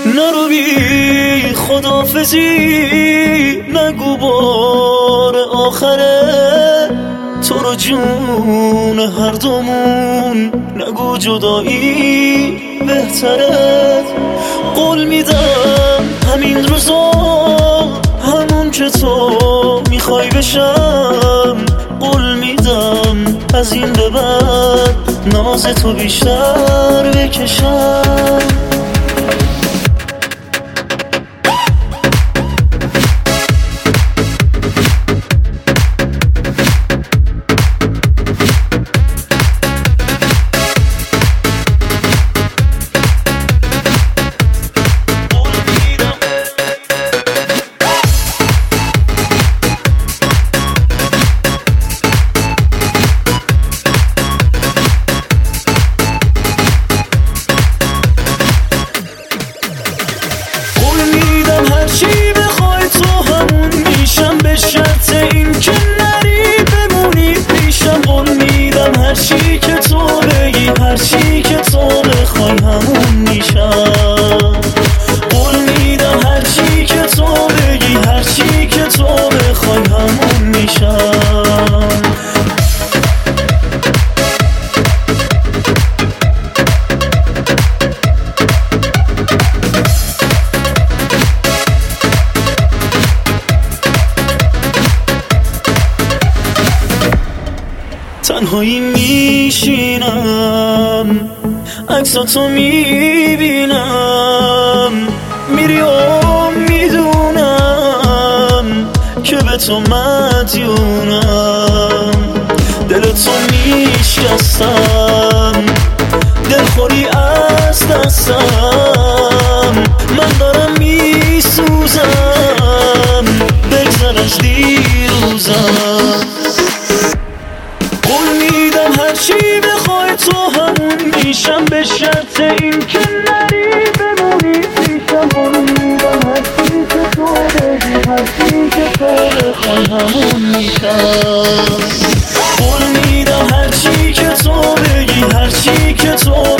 نرو بی خدافزی، نگو بار آخره، تو رو جون هر دومون نگو جدایی بهتره. قول میدم همین روزا همون که تو میخوای بشم، قول میدم از این به بعد ناز تو بیشتر بکشم. هرچی بخوای تو همون میشم، به شرط این که نری بمونی پیشم. قول میدم هرچی که تو بگی، هرچی که تو بخوای همون میشم. قول میدم هرچی که تو بگی، هرچی که تو بخوای همون میشم. تنهایی میشینم، عکساتو میبینم، میری و میدونم که به تو مدیونم. دلتو میشکستم، دلخوری از دستم، من دارم میسوزم، بگذر از دیروزم. قول میدم هرچی بخوای تو همون میشم، به شرط این که نری بمونی پیشم. قول میدم هرچی که تو بگی، هرچی که تو بخوای همون میشم. قول میدم هرچی که تو بگی، هرچی که تو